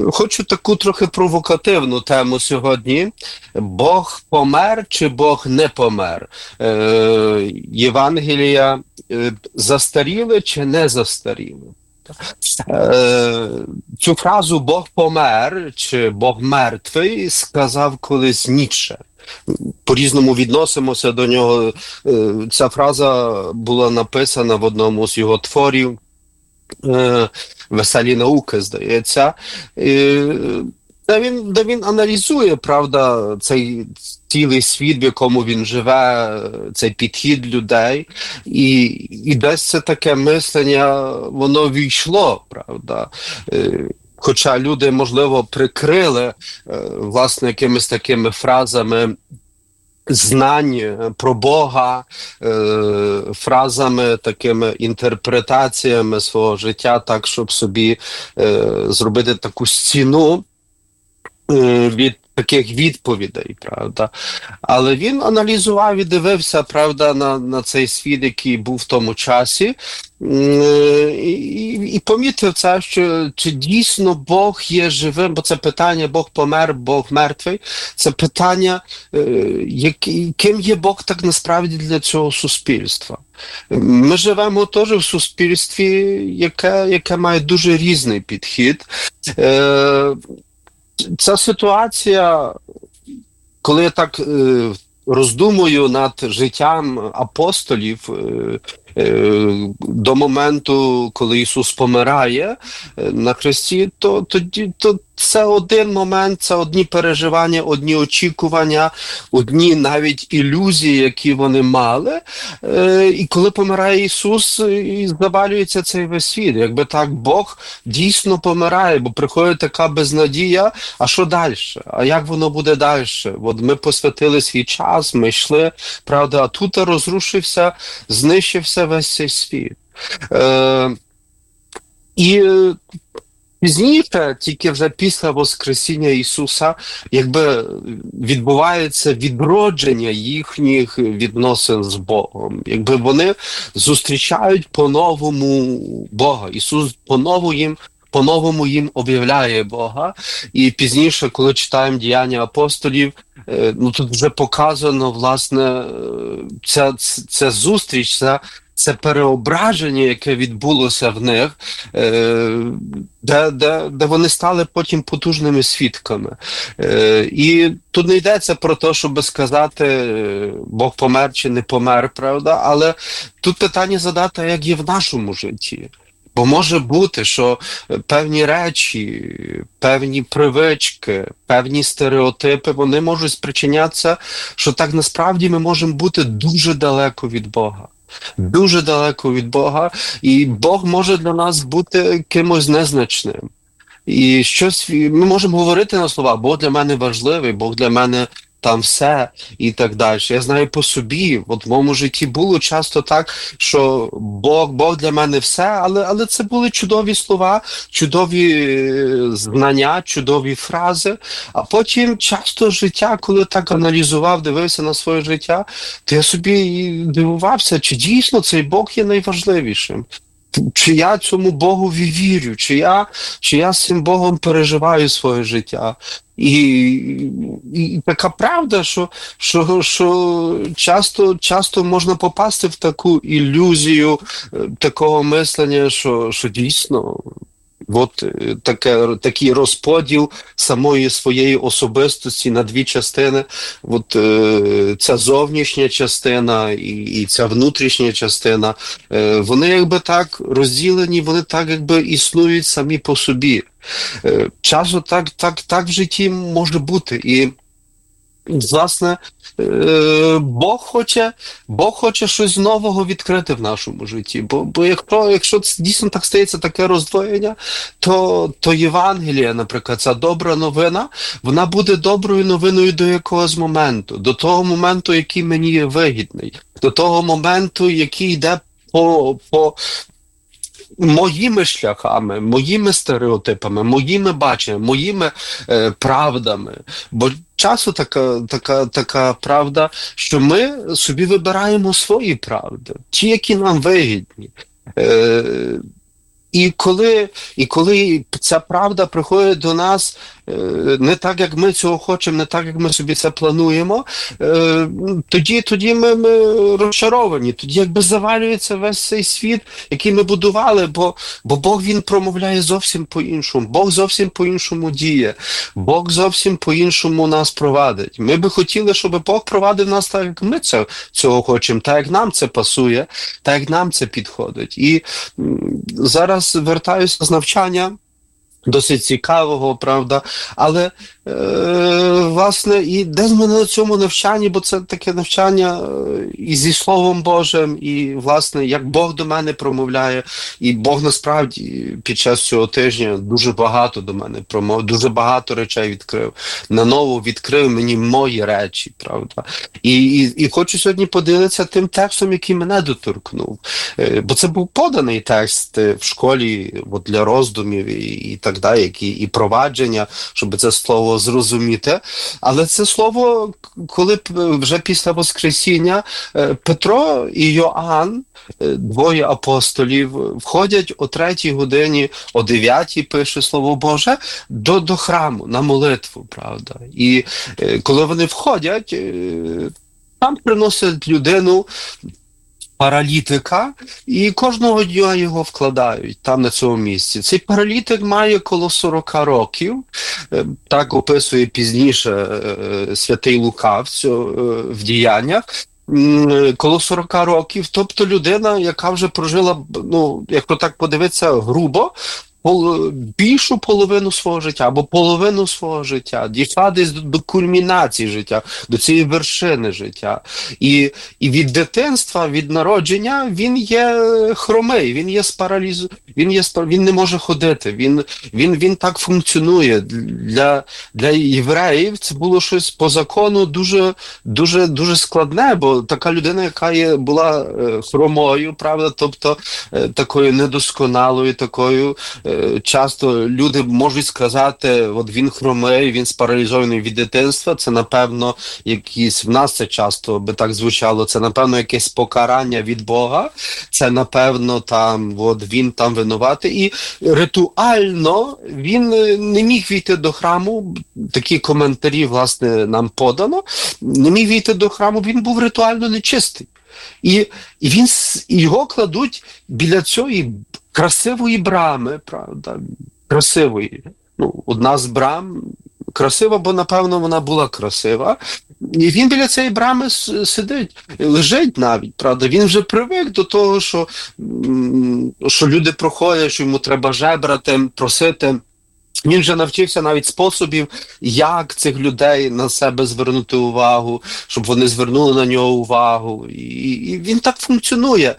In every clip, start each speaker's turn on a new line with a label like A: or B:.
A: Хочу таку трохи провокативну тему сьогодні. Бог помер чи Бог не помер? Євангелія застаріли чи не застаріли? Е, Цю фразу «Бог помер» чи «Бог мертвий» сказав колись Ніцше. По-різному відносимося до нього. Ця фраза була написана в одному з його творів, «Веселі науки», здається, де він аналізує, правда, цей цілий світ, в якому він живе, цей підхід людей, і десь це таке мислення, воно війшло, правда. Хоча люди, можливо, прикрили, власне, якимись такими фразами знань про Бога, фразами, такими інтерпретаціями свого життя, так, щоб собі зробити таку стіну від таких відповідей, правда. Але він аналізував і дивився, правда, на цей світ, який був в тому часі, і помітив це, що чи дійсно Бог є живим, бо це питання «Бог помер, Бог мертвий», це питання, ким є Бог так насправді для цього суспільства. Ми живемо теж в суспільстві, яке має дуже різний підхід. Ця ситуація, коли я так роздумую над життям апостолів до моменту, коли Ісус помирає на хресті, то це один момент, це одні переживання, одні очікування, одні навіть ілюзії, які вони мали. І коли помирає Ісус, і завалюється цей весь світ. Якби так, Бог дійсно помирає, бо приходить така безнадія, а що далі? А як воно буде далі? От ми посвятили свій час, ми йшли, правда, а тут розрушився, знищився весь цей світ. І пізніше, тільки вже після Воскресіння Ісуса, якби відбувається відродження їхніх відносин з Богом. Якби вони зустрічають по-новому Бога. Ісус по-новому їм об'являє Бога. І пізніше, коли читаємо «Діяння апостолів», тут вже показано, власне, ця зустріч, це переображення, яке відбулося в них, де вони стали потім потужними свідками. І тут не йдеться про те, щоб сказати, Бог помер чи не помер, правда, але тут питання задати, як є в нашому житті. Бо може бути, що певні речі, певні привички, певні стереотипи, вони можуть спричинятися, що так насправді ми можемо бути дуже далеко від Бога. Дуже далеко від Бога, і Бог може для нас бути кимось незначним. І щось ми можемо говорити на слова: Бог для мене важливий, Бог для мене там все і так далі. Я знаю по собі, от в моєму житті було часто так, що Бог для мене все, але це були чудові слова, чудові знання, чудові фрази. А потім часто життя, коли так аналізував, дивився на своє життя, то я собі дивувався, чи дійсно цей Бог є найважливішим. Чи я цьому Богові вірю, чи я з цим Богом переживаю своє життя. І така правда, що часто можна попасти в таку ілюзію такого мислення, що дійсно такий розподіл самої своєї особистості на дві частини. Ця зовнішня частина і ця внутрішня частина, вони якби так розділені, вони так якби існують самі по собі. Часу так в житті може бути. І власне, Бог хоче щось нового відкрити в нашому житті. Бо якщо дійсно так стається таке роздвоєння, то Євангелія, наприклад, ця добра новина, вона буде доброю новиною до якогось моменту. До того моменту, який мені є вигідний. До того моменту, який йде по моїми шляхами, моїми стереотипами, моїми баченнями, моїми правдами. Бо часу така правда, що ми собі вибираємо свої правди, ті, які нам вигідні. і коли ця правда приходить до нас не так, як ми цього хочемо, не так, як ми собі це плануємо, тоді ми розчаровані, тоді якби завалюється весь цей світ, який ми будували, бо Бог, він промовляє зовсім по-іншому, Бог зовсім по-іншому діє, Бог зовсім по-іншому нас провадить. Ми би хотіли, щоб Бог провадив нас так, як ми цього хочемо, так, як нам це пасує, так, як нам це підходить. І зараз вертаюся з навчання, досить цікавого, правда, але, власне, і десь ми на цьому навчанні, бо це таке навчання і зі Словом Божим, і, власне, як Бог до мене промовляє, і Бог, насправді, під час цього тижня дуже багато до мене промовив, дуже багато речей відкрив, наново відкрив мені мої речі, правда. І хочу сьогодні поділитися тим текстом, який мене доторкнув, бо це був поданий текст в школі для роздумів і так далі, і провадження, щоб це слово зрозуміти. Але це слово, коли вже після Воскресіння Петро і Йоанн, двоє апостолів, входять о 3-й годині, о 9-й, пише Слово Боже, до храму на молитву, правда. І коли вони входять, там приносять людину, паралітика, і кожного дня його вкладають там на цьому місці. Цей паралітик має коло 40 років, так описує пізніше святий Лука в діяннях, коло 40 років, тобто людина, яка вже прожила, якщо так подивитися грубо, більшу половину свого життя, або половину свого життя, дійшла десь до кульмінації життя, до цієї вершини життя. І від дитинства, від народження він є хромий, він не може ходити, він так функціонує. Для євреїв це було щось по закону дуже складне, бо така людина, яка була хромою, правда, тобто такою недосконалою, такою, часто люди можуть сказати, от він хромий, він спаралізований від дитинства, це, напевно, в нас це часто би так звучало, це, напевно, якесь покарання від Бога, це, напевно, він там винуватий. І ритуально він не міг війти до храму, такі коментарі, власне, нам подано, не міг війти до храму, він був ритуально нечистий. І його кладуть біля цієї красивої брами, правда, красивої. Одна з брам красива, бо, напевно, вона була красива. І він біля цієї брами сидить, лежить навіть, правда. Він вже привик до того, що люди проходять, що йому треба жебрати, просити. Він вже навчився навіть способів, як цих людей на себе звернути увагу, щоб вони звернули на нього увагу. І він так функціонує.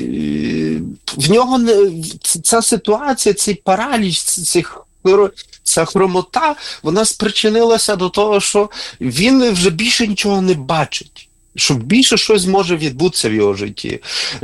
A: В нього ця ситуація, цей параліч, ця хромота, вона спричинилася до того, що він вже більше нічого не бачить. Щоб більше щось може відбутися в його житті.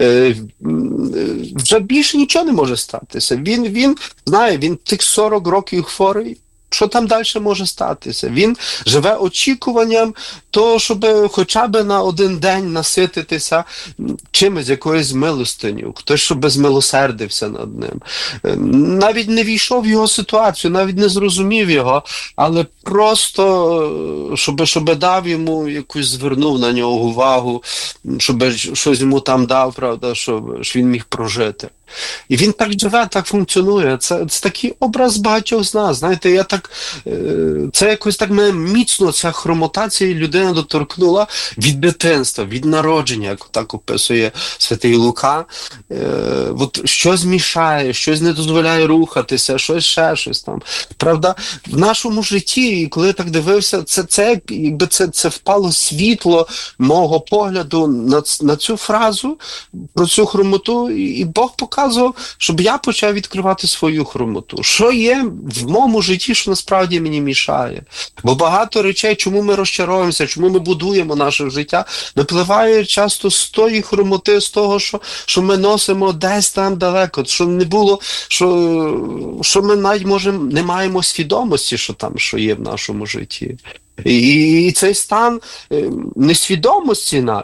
A: Вже більше нічого не може статися. Він тих 40 років хворий. Що там далі може статися? Він живе очікуванням того, щоб хоча б на один день насититися чимось, якоюсь милостиню. Хтось, щоб змилосердився над ним. Навіть не війшов в його ситуацію, навіть не зрозумів його, але просто, щоб дав йому звернув на нього увагу, щоб щось йому там дав, правда, щоб він міг прожити. І він так живе, так функціонує. Це такий образ багатьох з нас. Знаєте, це якось так мене міцно, ця хромота цієї людини доторкнула від дитинства, від народження, як так описує святий Лука. Щось мішає, щось не дозволяє рухатися, щось там. Правда, в нашому житті, коли я так дивився, це впало світло мого погляду на цю фразу, про цю хромоту, і Бог показав, щоб я почав відкривати свою хромоту. Що є в моєму житті, що насправді мені мішає? Бо багато речей, чому ми розчаровуємося, чому ми будуємо наше життя, випливає часто з тої хромоти, з того, що ми носимо десь там далеко, що не було, що ми навіть, не маємо свідомості, що є в нашому житті. І цей стан несвідомості навіть,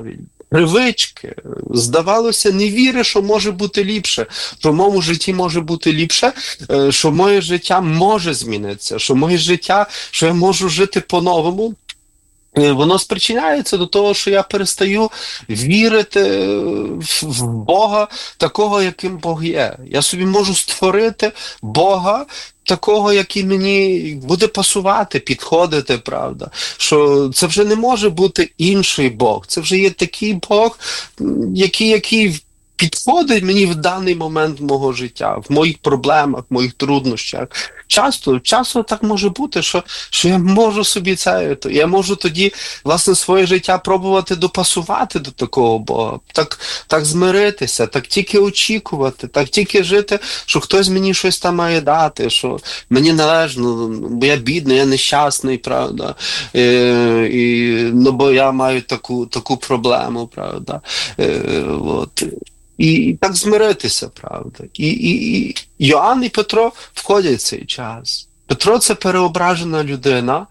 A: привички. Здавалося, не віри, що може бути ліпше, що в моєму житті може бути ліпше, що моє життя може змінитися, що моє життя, що я можу жити по-новому. Воно спричиняється до того, що я перестаю вірити в Бога такого, яким Бог є. Я собі можу створити Бога такого, який мені буде пасувати, підходити, правда. Що це вже не може бути інший Бог. Це вже є такий Бог, який підходить мені в даний момент мого життя, в моїх проблемах, в моїх труднощах. Часто так може бути, що я можу собі я можу тоді, власне, своє життя пробувати допасувати до такого Бога, так змиритися, так тільки очікувати, так тільки жити, що хтось мені щось там має дати, що мені належно, бо я бідний, я нещасний, правда, бо я маю таку проблему, правда, от. І так змиритися, правда. І Йоанн і Петро входять в цей час. Петро – це переображена людина.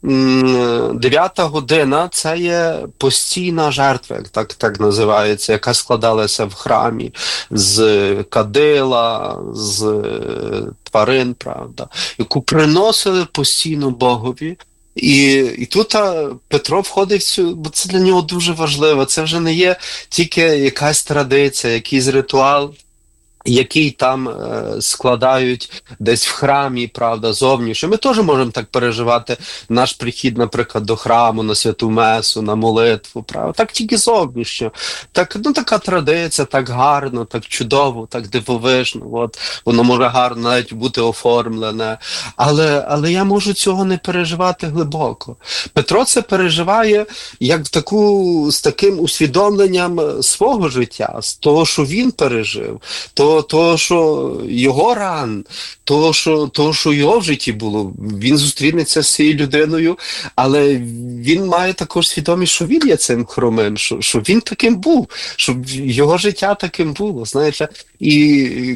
A: 9 година – це є постійна жертва, як так називається, яка складалася в храмі з кадила, з тварин, правда, яку приносили постійно Богові. І тут Петро входить в цю, бо це для нього дуже важливо. Це вже не є тільки якась традиція, якийсь ритуал, який там складають десь в храмі, правда, зовніше. Ми теж можемо так переживати наш прихід, наприклад, до храму, на святу месу, на молитву, правда. Так тільки зовнішньо. Така традиція, так гарно, так чудово, так дивовижно. От. Воно може гарно навіть бути оформлене. Але я можу цього не переживати глибоко. Петро це переживає як з таким усвідомленням свого життя, з того, що він пережив, того, що його ран, того, що його в житті було. Він зустрінеться з цією людиною, але він має також свідомість, що він є цим хромим, що він таким був, що його життя таким було, знаєте. І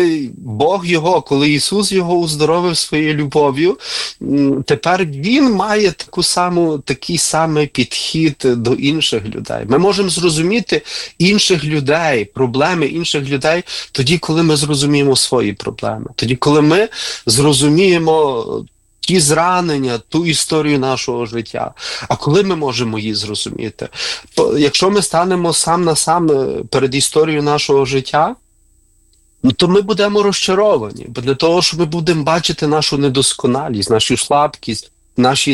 A: коли Ісус його уздоровив своєю любов'ю, тепер він має такий самий підхід до інших людей. Ми можемо зрозуміти інших людей, проблеми інших людей тоді, коли ми зрозуміємо свої проблеми. Тоді, коли ми зрозуміємо ті зранення, ту історію нашого життя. А коли ми можемо її зрозуміти? Якщо ми станемо сам на сам перед історією нашого життя, то ми будемо розчаровані, бо для того, щоб ми будемо бачити нашу недосконалість, нашу слабкість, наші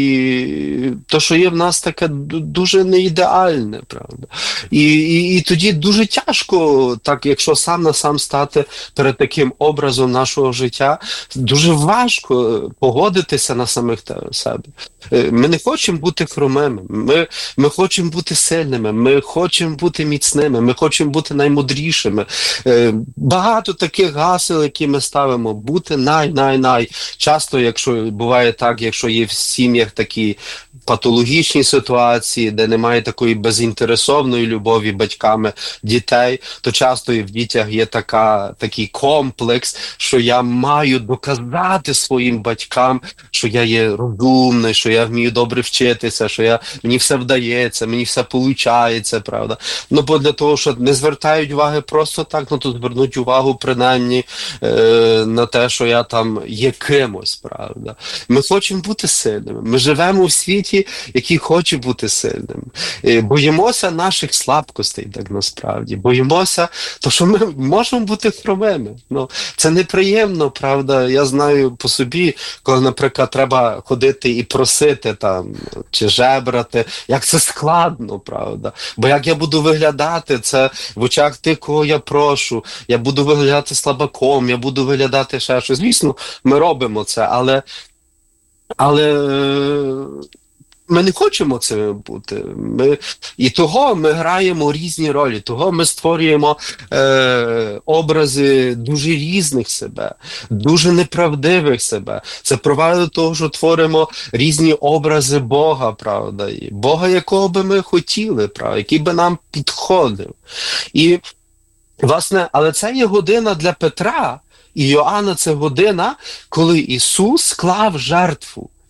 A: то, що є в нас таке дуже неідеальне, правда. І тоді дуже тяжко, так, якщо сам на сам стати перед таким образом нашого життя, дуже важко погодитися на самих себе. Ми не хочемо бути хромими, ми хочемо бути сильними, ми хочемо бути міцними, ми хочемо бути наймудрішими. Багато таких гасел, які ми ставимо, бути най. Часто, якщо буває так, якщо є в сім'ях такі патологічні ситуації, де немає такої безінтересовної любові батьками дітей, то часто і в дітях є такий комплекс, що я маю доказати своїм батькам, що я є розумний, що я вмію добре вчитися, що мені все вдається, мені все виходить, правда. Бо для того, що не звертають уваги просто так, то звернуть увагу принаймні на те, що я там є кимось, правда. Ми хочемо бути сильними. Ми живемо в світі, який хоче бути сильним. Боїмося наших слабкостей, так насправді. Боїмося, що ми можемо бути хромими. Це неприємно, правда. Я знаю по собі, коли, наприклад, треба ходити і просити там, чи жебрати, як це складно, правда. Бо як я буду виглядати, це в очах тих, кого я прошу, я буду виглядати слабаком, я буду виглядати ще щось. Звісно, ми робимо це, але ми не хочемо це бути. І того ми граємо різні ролі, того ми створюємо образи дуже різних себе, дуже неправдивих себе. Це провадить до того, що творимо різні образи Бога, правда, і Бога, якого би ми хотіли, правда, який би нам підходив. І, власне, але це є година для Петра, і Йоанна – це година, коли Ісус склав жертву.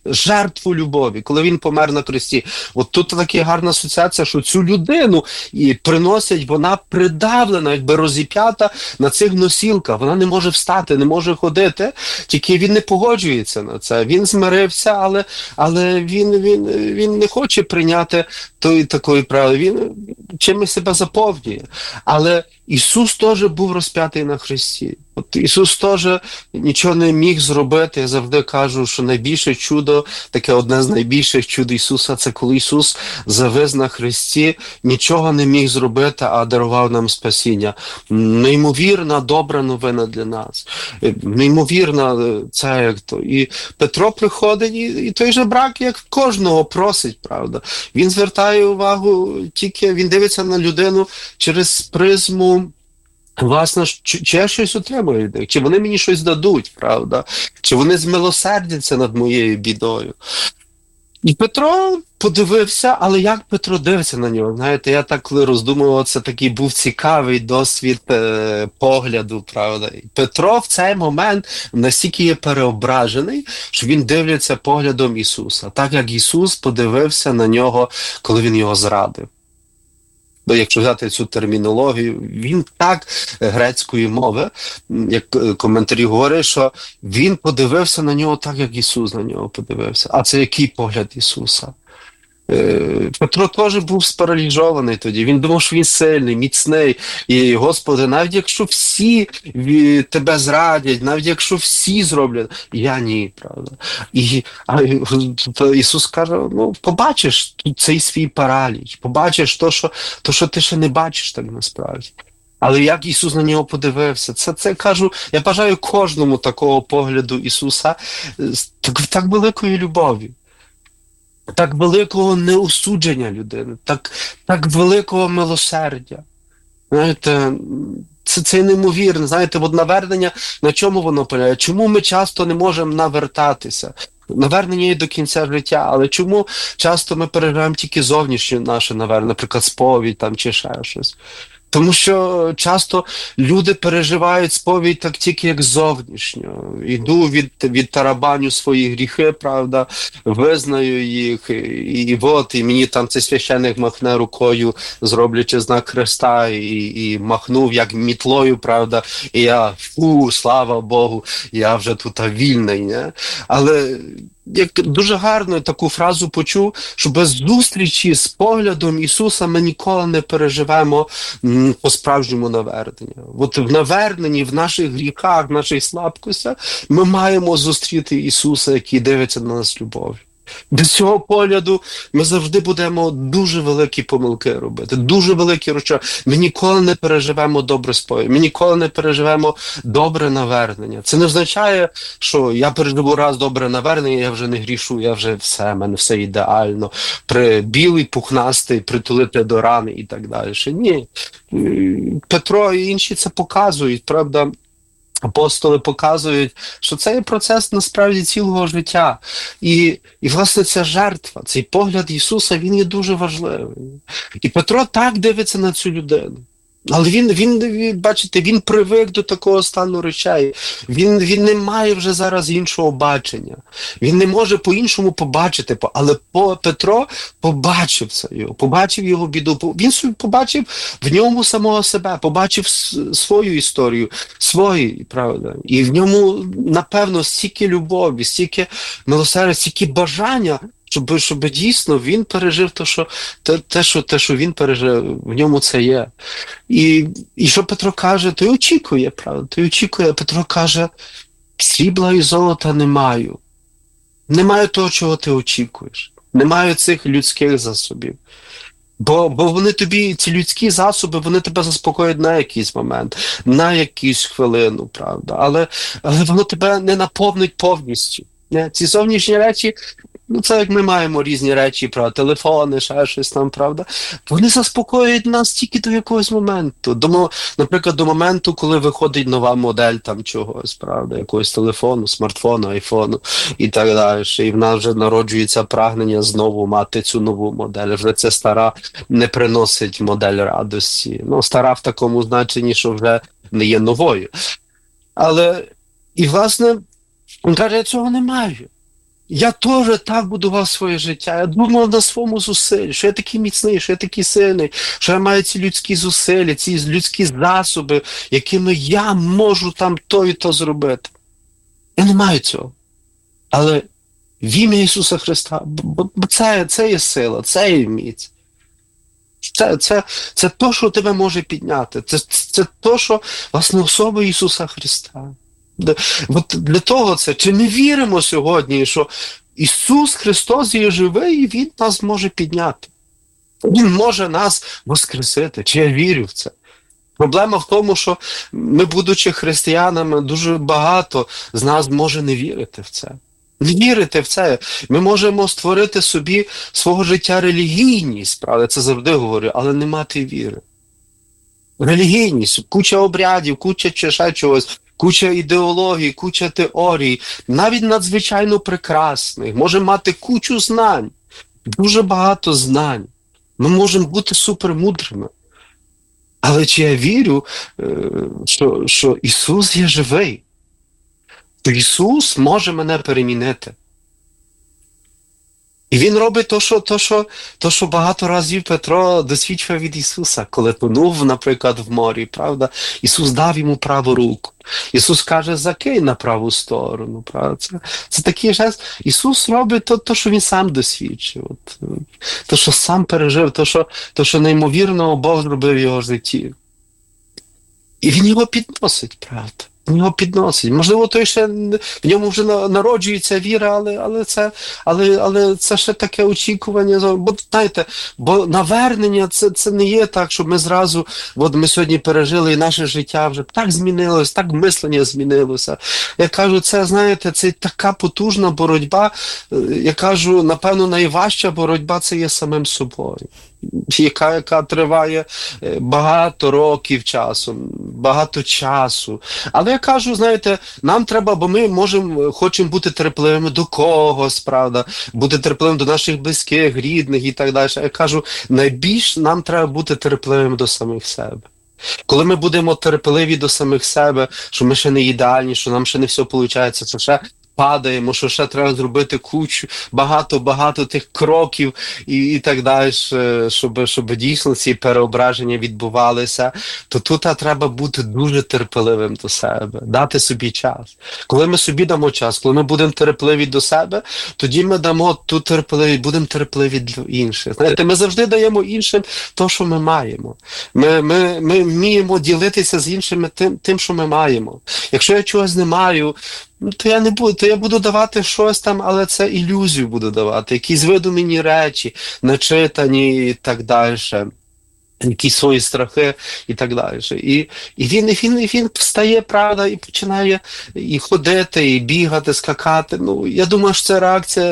A: жертву любові, коли він помер на хресті. От тут така гарна асоціація, що цю людину і приносять, вона придавлена, якби розіп'ята на цих носілках. Вона не може встати, не може ходити, тільки він не погоджується на це. Він змирився, але він не хоче прийняти такої правди. Він чимось себе заповнює. Але Ісус теж був розп'ятий на хресті. От Ісус теж нічого не міг зробити. Я завжди кажу, що найбільше чудо, таке одне з найбільших чуд Ісуса, це коли Ісус завис на хресті, нічого не міг зробити, а дарував нам спасіння. Неймовірна, добра новина для нас. Неймовірна це як то. І Петро приходить, і той же брак, як кожного, просить, правда. Він звертає увагу, тільки він дивиться на людину через призму, власне, чи я щось отримую від них, чи вони мені щось дадуть, правда, чи вони змилосердяться над моєю бідою. І Петро подивився, але як Петро дивиться на нього? Знаєте, я так коли роздумував, це такий був цікавий досвід погляду, правда. І Петро в цей момент настільки є переображений, що він дивиться поглядом Ісуса, так як Ісус подивився на нього, коли він його зрадив. Якщо взяти цю термінологію, він так грецької мови, як коментарі говорять, що він подивився на нього так, як Ісус на нього подивився. А це який погляд Ісуса? Петро теж був спаралізований тоді. Він думав, що він сильний, міцний. І, Господи, навіть якщо всі тебе зрадять, навіть якщо всі зроблять, я ні, правда. Ісус каже, ну, побачиш цей свій параліч, побачиш то, що ти ще не бачиш так насправді. Але як Ісус на нього подивився, це кажу, я бажаю кожному такого погляду Ісуса так великої любові. Так великого неосудження людини, так великого милосердя. Знаєте, це неймовірно. Знаєте, от навернення, на чому воно полягає? Чому ми часто не можемо навертатися? Навернення є до кінця життя, але чому часто ми переживаємо тільки зовнішнє наше навернення, наприклад, сповідь там чи ще щось? Тому що часто люди переживають сповідь так тільки як зовнішньо. Іду від тарабаню свої гріхи, правда, визнаю їх, і мені там цей священник махне рукою, зроблячи знак хреста, і махнув як мітлою, правда, і я, слава Богу, я вже тут вільний, не? Але як дуже гарно таку фразу почув, що без зустрічі з поглядом Ісуса ми ніколи не переживемо по-справжньому навернення. От в наверненні, в наших гріхах, в наших слабкостях ми маємо зустріти Ісуса, який дивиться на нас любов'ю. Без цього погляду ми завжди будемо дуже великі помилки робити, дуже великі речі. Ми ніколи не переживемо добре сповідь, ми ніколи не переживемо добре навернення. Це не означає, що я переживу раз добре навернення, я вже не грішу, я вже все, в мене все ідеально. Білий, пухнастий, притулити до рани і так далі. Ні. Петро і інші це показують, правда. Апостоли показують, що це є процес насправді цілого життя. І власне, ця жертва, цей погляд Ісуса, він є дуже важливий. І Петро так дивиться на цю людину. Але він, бачите, він привик до такого стану речей. Він не має вже зараз іншого бачення. Він не може по-іншому побачити. Але Петро побачив це його, побачив його біду. Він побачив в ньому самого себе, побачив свою історію, свої, правда. І в ньому, напевно, стільки любові, стільки милосердя, стільки бажання, щоб дійсно він пережив те, що він пережив, в ньому це є. І що Петро каже, той очікує, правда, той очікує. Петро каже, срібла і золота не маю. Не маю того, чого ти очікуєш. Не маю цих людських засобів. Бо вони тобі, ці людські засоби, вони тебе заспокоять на якийсь момент, на якусь хвилину, правда. Але воно тебе не наповнить повністю. Ці зовнішні речі, ну це як ми маємо різні речі, правда, телефони, ще щось там, правда, вони заспокоюють нас тільки до якогось моменту. Наприклад, до моменту, коли виходить нова модель там чогось, правда, якогось телефону, смартфону, айфону і так далі. І в нас вже народжується прагнення знову мати цю нову модель. Вже це стара не приносить модель радості. Ну, стара в такому значенні, що вже не є новою. Але, і власне, він каже, я цього не маю. Я теж так будував своє життя. Я думав на своєму зусиллі, що я такий міцний, що я такий сильний, що я маю ці людські зусилля, ці людські засоби, якими я можу там то і то зробити. Я не маю цього. Але в ім'я Ісуса Христа, бо це є сила, це є міць. Це то, що тебе може підняти. Це то, що, власне, особа Ісуса Христа. От для того це, чи ми віримо сьогодні, що Ісус Христос є живий і Він нас може підняти. Він може нас воскресити. Чи я вірю в це? Проблема в тому, що ми, будучи християнами, дуже багато з нас може не вірити в це. Не вірити в це. Ми можемо створити собі свого життя релігійність, правда, це завжди говорю, але не мати віри. Релігійність, куча обрядів, куча ще чогось, куча ідеологій, куча теорій, навіть надзвичайно прекрасних, може мати кучу знань, дуже багато знань. Ми можемо бути супермудрими. Але чи я вірю, що Ісус є живий? То Ісус може мене перемінити. І Він робить то, що багато разів Петро досвідчив від Ісуса, коли тонув, наприклад, в морі, правда? Ісус дав йому праву руку. Ісус каже, закинь на праву сторону, правда? Це такий жест. Ісус робить то, що Він сам досвідчив. То, що сам пережив, то, що неймовірно Бог зробив в його житті. І Він його підносить, правда? Він його підносить. Можливо, той ще в ньому вже народжується віра, але це ще таке очікування. Бо знаєте, бо навернення це не є так, щоб ми зразу, от ми сьогодні пережили, і наше життя вже так змінилось, так мислення змінилося. Я кажу, це, знаєте, це така потужна боротьба. Я кажу, напевно, найважча боротьба це є самим собою. Яка триває багато років часу, багато часу. Але я кажу, знаєте, нам треба, бо ми хочемо бути терпеливими до когось, правда, бути терпеливими до наших близьких, рідних і так далі. Я кажу, найбільш нам треба бути терпеливими до самих себе. Коли ми будемо терпеливі до самих себе, що ми ще не ідеальні, що нам ще не все виходить, це ще падаємо, що ще треба зробити кучу, багато тих кроків і так далі, щоб дійсно ці переображення відбувалися, то тут треба бути дуже терпеливим до себе, дати собі час. Коли ми собі дамо час, коли ми будемо терпеливі до себе, тоді ми дамо ту терпеливість, будемо терпеливі для інших. Знаєте, ми завжди даємо іншим те, що ми маємо. Ми вміємо ділитися з іншими тим, що ми маємо. Якщо я чогось не маю, то я не буду, то я буду давати щось там, але це ілюзію буду давати, якісь видумані речі, начитані і так далі, якісь свої страхи і так далі. І він встає, правда, і починає і ходити, і бігати, скакати. Ну, я думаю, що це реакція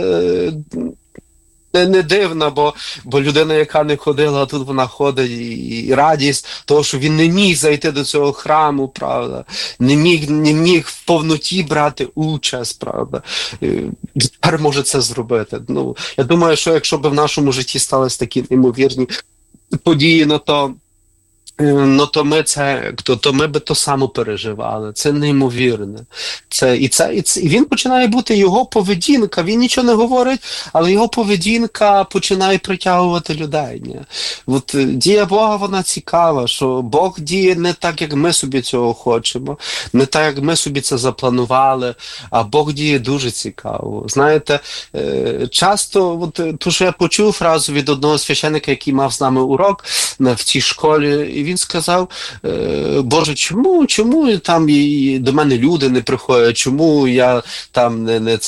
A: не дивна, бо людина, яка не ходила, а тут вона ходить, і радість того, що він не міг зайти до цього храму, правда, не міг в повноті брати участь, правда. Тепер може це зробити. Ну, я думаю, що якщо б в нашому житті сталися такі неймовірні події, то ми би то само переживали. Це неймовірне. І він починає бути, його поведінка, він нічого не говорить, але його поведінка починає притягувати людей. Ні? От дія Бога, вона цікава, що Бог діє не так, як ми собі цього хочемо, не так, як ми собі це запланували, а Бог діє дуже цікаво. Знаєте, часто, ту, що я почув фразу від одного священника, який мав з нами урок в цій школі, і він сказав, Боже, чому там до мене люди не приходять, чому я там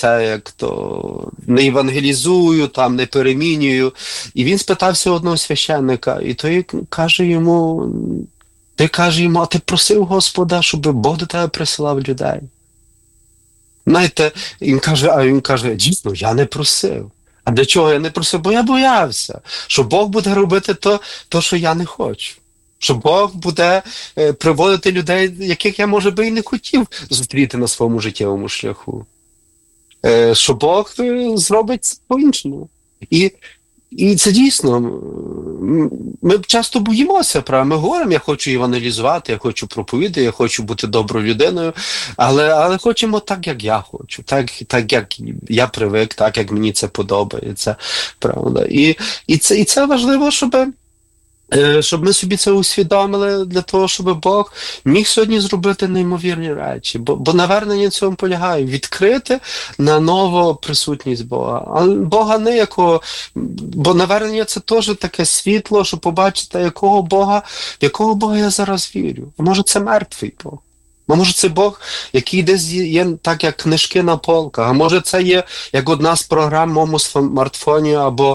A: не евангелізую, там не перемінюю. І він спитався одного священника, і той каже йому, а ти просив Господа, щоб Бог до тебе присилав людей? Знаєте, він каже, дійсно, я не просив. А для чого я не просив? Бо я боявся, що Бог буде робити то, що я не хочу. Що Бог буде приводити людей, яких я, може би, і не хотів зустріти на своєму життєвому шляху. Що Бог зробить по-іншому. І це дійсно, ми часто боїмося, правда? Ми говоримо, я хочу евангелізувати, я хочу проповідати, я хочу бути доброю людиною, але хочемо так, як я хочу, так як я привик, так, як мені це подобається, правда? І це важливо, щоб ми собі це усвідомили для того, щоб Бог міг сьогодні зробити неймовірні речі. Бо навернення в цьому полягає відкрити на ново присутність Бога. А Бога не якого, бо навернення це теж таке світло, щоб побачити, в якого Бога я зараз вірю. А може це мертвий Бог? А може це Бог, який десь є так, як книжки на полках, а може це є як одна з програм в моєму смартфоні або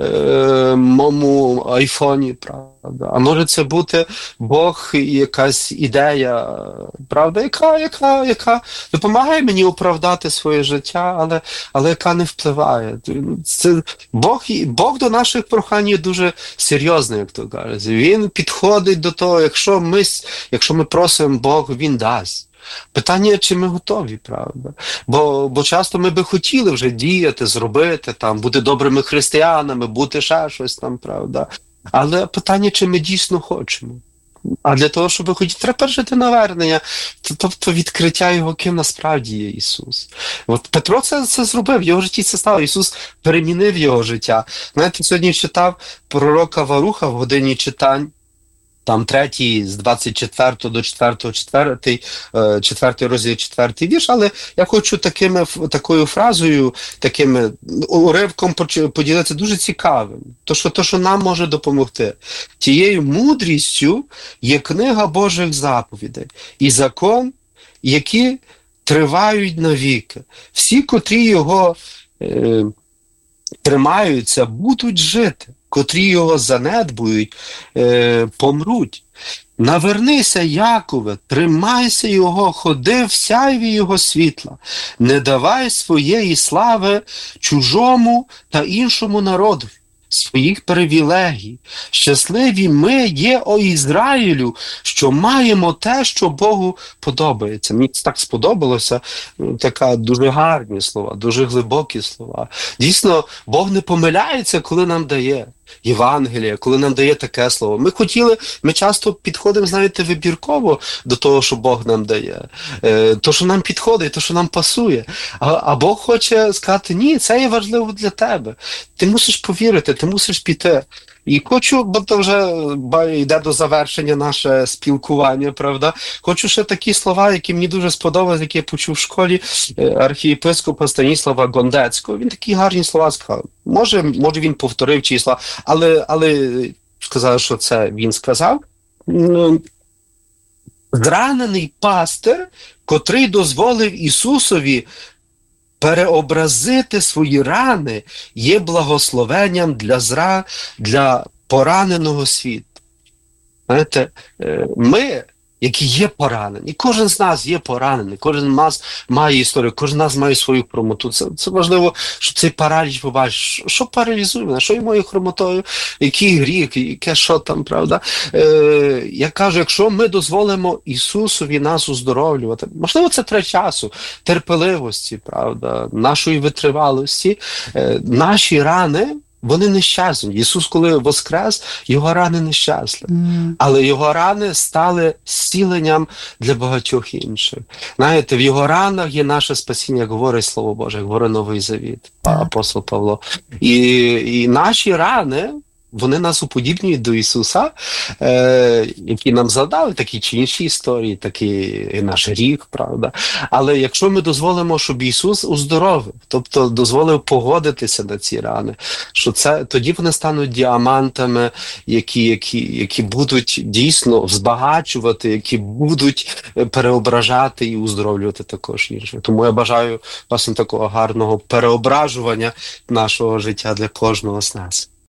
A: моєму айфоні, правда. А може це бути Бог і якась ідея, правда, яка допомагає мені оправдати своє життя, але яка не впливає. Це Бог до наших прохань є дуже серйозний, як то кажуть. Він підходить до того, якщо ми просимо Бога, Він дасть. Питання, чи ми готові, правда? Бо часто ми би хотіли вже діяти, зробити, там, бути добрими християнами, бути ще щось там, правда? Але питання, чи ми дійсно хочемо? А для того, щоб хотіти, треба пережити навернення, тобто відкриття його, ким насправді є Ісус. От Петро це зробив, в його житті це стало. Ісус перемінив його життя. Знаєте, сьогодні читав пророка Варуха в годині читань, там 3 з 24 до 4 розділ 4 вірш, але я хочу такою фразою, таким уривком поділитися дуже цікавим. То, що нам може допомогти. Тією мудрістю є книга Божих заповідей і закон, які тривають навіки. Всі, котрі його тримаються, будуть жити. Котрі його занедбують, помруть. Навернися, Якове, тримайся його, ходи в сяйві його світла, не давай своєї слави чужому та іншому народу, своїх привілегій. Щасливі ми є, о Ізраїлю, що маємо те, що Богу подобається. Мені так сподобалося, така дуже гарні слова, дуже глибокі слова. Дійсно, Бог не помиляється, коли нам дає Євангелія, коли нам дає таке слово. Ми часто підходимо, знаєте, вибірково до того, що Бог нам дає. То, що нам підходить, то, що нам пасує. А Бог хоче сказати, ні, це є важливо для тебе. Ти мусиш повірити, ти мусиш піти. І хочу, бо то вже йде до завершення наше спілкування, правда? Хочу ще такі слова, які мені дуже сподобались, які я почув в школі архієпископа Станіслава Гондецького. Він такі гарні слова сказав. Може він повторив числа, але сказав, що це він сказав. Зранений пастир, котрий дозволив Ісусові переобразити свої рани, є благословенням для пораненого світу. Знаєте, ми, які є поранені, кожен з нас є поранений, кожен з нас має історію, кожен з нас має свою хромоту. Це важливо, щоб цей параліч побачив. Що паралізує мене? Що є моєю хромотою? Який гріх? Яке що там, правда? Я кажу, якщо ми дозволимо Ісусові нас оздоровлювати, можливо, це треба часу, терпеливості, правда, нашої витривалості, наші рани, вони не щаснуть. Ісус, коли воскрес, його рани не щасли. Але його рани стали зціленням для багатьох інших. Знаєте, в його ранах є наше спасіння, як говорить Слово Боже, як говорить Новий Завіт, апостол Павло. І наші рани, вони нас уподібнюють до Ісуса, які нам задали такі чи інші історії, такий наш рік, правда. Але якщо ми дозволимо, щоб Ісус оздоровив, тобто дозволив погодитися на ці рани, що тоді вони стануть діамантами, які будуть дійсно збагачувати, які будуть переображати і оздоровлювати також інших. Тому я бажаю власне такого гарного переображування нашого життя для кожного з нас.